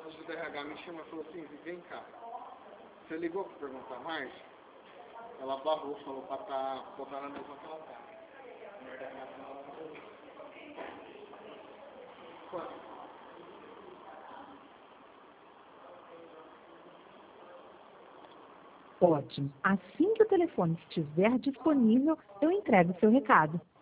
moça do RH me chamou e falou assim, vem cá. Você ligou para perguntar mais? Ela barrou, falou para botar na mesma que ela tá. Ótimo. Assim que o telefone estiver disponível, eu entrego o seu recado.